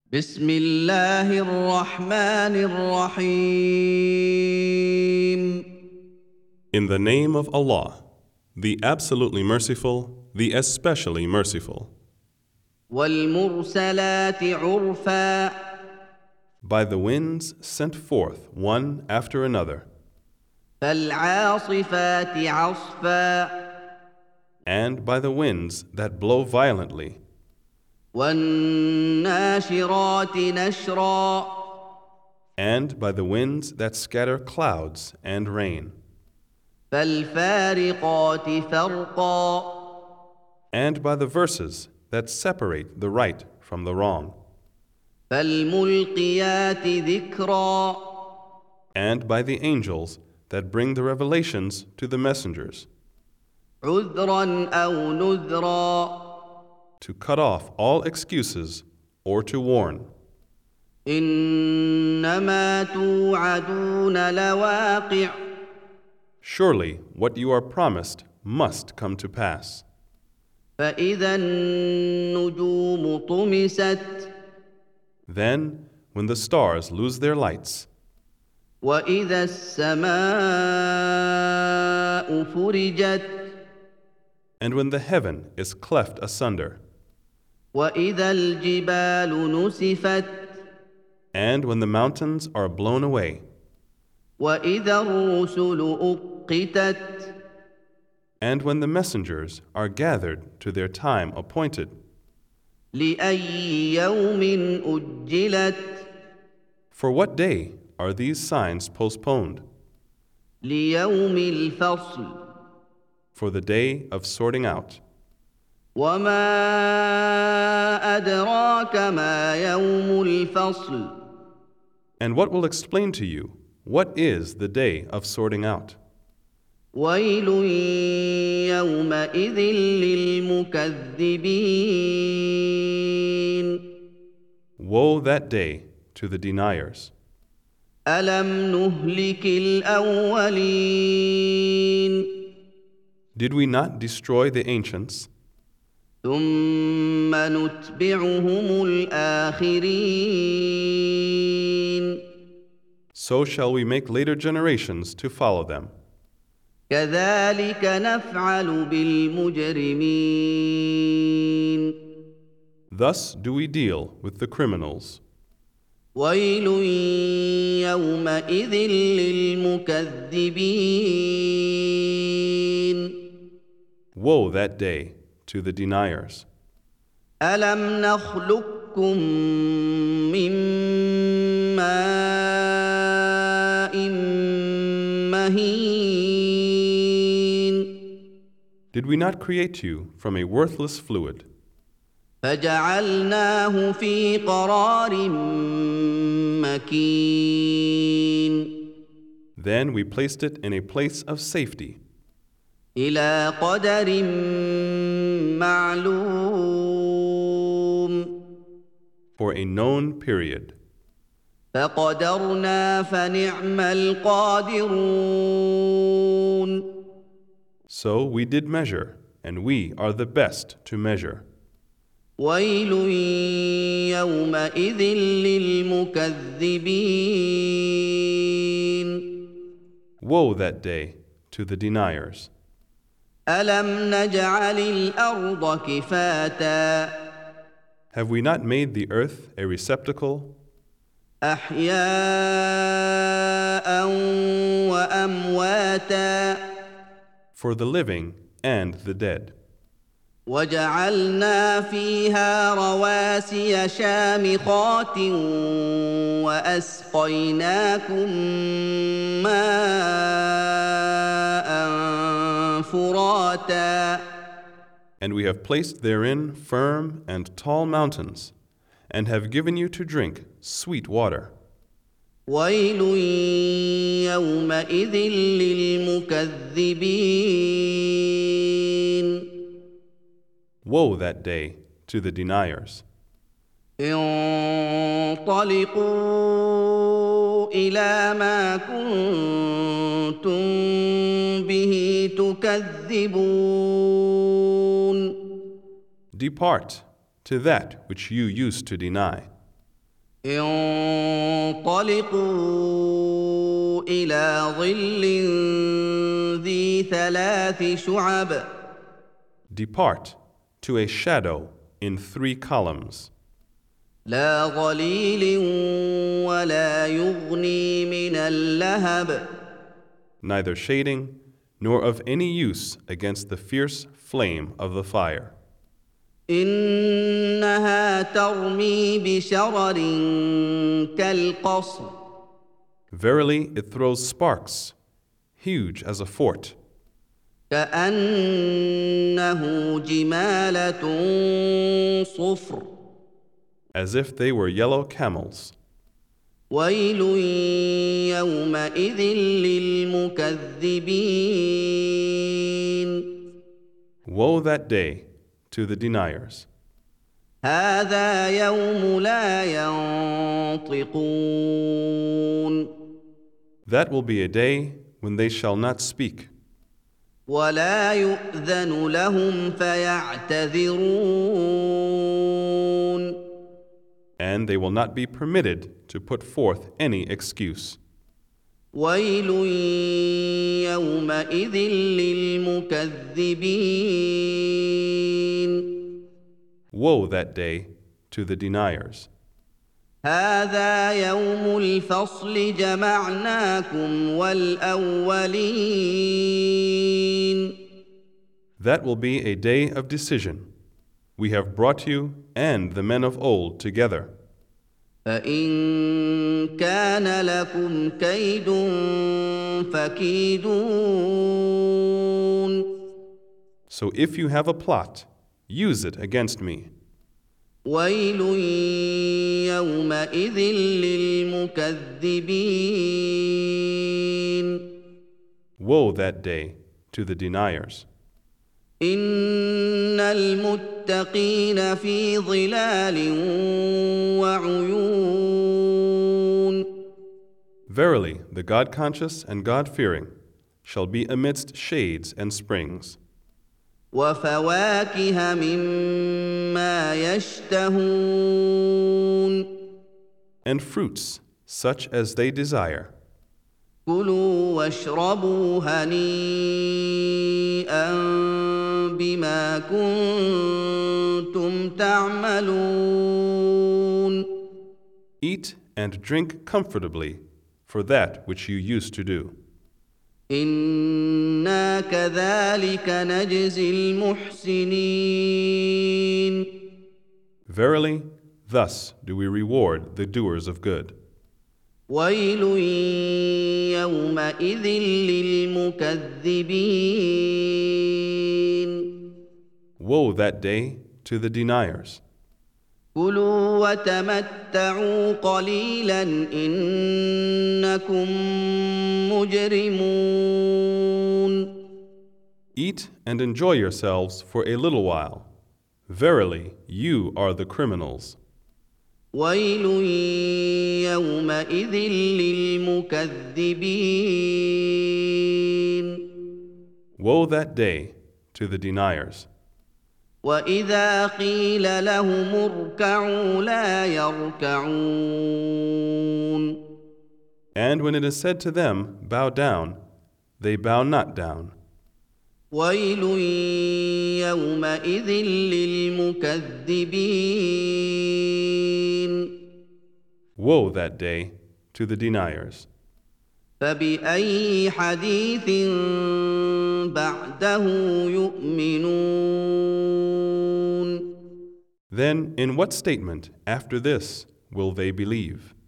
بسم الله الرحمن الرحيم In the name of Allah, the absolutely merciful, the especially merciful. والمرسلات عرفا By the winds sent forth one after another, فالعاصفات عصفا and by the winds that blow violently, والناشرات نشرا and by the winds that scatter clouds and rain, فالفارقات فرقا and by the verses that separate the right from the wrong, فالملقيات ذكرا and by the angels that bring the revelations to the messengers, عذرا أو نذرا to cut off all excuses or to warn. إنما توعدون لواقع Surely what you are promised must come to pass. فإذا النجوم طمست Then, when the stars lose their lights, وإذا السماء فرجت and when the heaven is cleft asunder, وإذا الجبال نسفت and when the mountains are blown away, وإذا الرسل أقتت and when the messengers are gathered to their time appointed, لأي يوم أجلت for what day are these signs postponed? ليوم الفصل For the day of sorting out. وما أدراك ما يوم الفصل And what will explain to you what is the day of sorting out? ويل يومئذ للمكذبين Woe that day to the deniers. ألم نهلك الأولين Did we not destroy the ancients, ثم نتبعهم الآخرين so shall we make later generations to follow them. كذلك نفعل بالمجرمين Thus do we deal with the criminals. ويل يومئذ للمكذبين Woe that day to the deniers. ألم نخلقكم من ماء مهين Did we not create you from a worthless fluid, فجعلناه في قرار مكين then we placed it in a place of safety إلى قدر معلوم for a known period. فقدرنا فنعم القادرون So we did measure, and we are the best to measure. ويل يومئذ للمكذبين Woe that day to the deniers. ألم نجعل الأرض كفاتا Have we not made the earth a receptacle أحياء وأمواتا for the living and the dead? وجعلنا فيها رواسي شامخات وأسقيناكم ماء فراتا And we have placed therein firm and tall mountains, and have given you to drink sweet water. ويل يومئذ للمكذبين Woe that day to the deniers. انطلقوا إلى ما كنتم به تكذبون Depart to that which you used to deny. انطلقوا إلى ظل ذي 3 شعب Depart to a shadow in 3 columns, لا ظليل ولا يغني من اللهب neither shading nor of any use against the fierce flame of the fire. إنها ترمي بشرر كالقصر Verily, it throws sparks, huge as a fort, كأنه جمالة صفر as if they were yellow camels. ويل يومئذ للمكذبين Woe that day to the deniers. هذا يوم لا ينطقون That will be a day when they shall not speak, ولا يؤذن لهم فيعتذرون and they will not be permitted to put forth any excuse. ويل يومئذ للمكذبين Woe that day to the deniers. هذا يوم الفصل جمعناكم والأولين That will be a day of decision. We have brought you and the men of old together. فإن كان لكم كيد فكيدون So if you have a plot, use it against me. ويل يومئذ للمكذبين Woe that day to the deniers. إن المتقين في ظلال وعيون Verily, the God-conscious and God-fearing shall be amidst shades and springs, وفواكه مما يشتهون and fruits such as they desire. كلوا واشربوا هنيئا بما كنتم تعملون Eat and drink comfortably for that which you used to do. إنا كذلك نجزي المحسنين Verily, thus do we reward the doers of good. ويل يومئذ للمكذبين Woe that day to the deniers. كلوا وتمتعوا قليلا إنكم مجرمون Eat and enjoy yourselves for a little while. Verily, you are the criminals. ويل يومئذ للمكذبين Woe that day to the deniers. وإذا قيل لهم اركعوا لا يركعون And when it is said to them, bow down, they bow not down. ويل يومئذ للمكذبين Woe that day to the deniers. فبأي حديث بعده يؤمنون Then in what statement after this will they believe?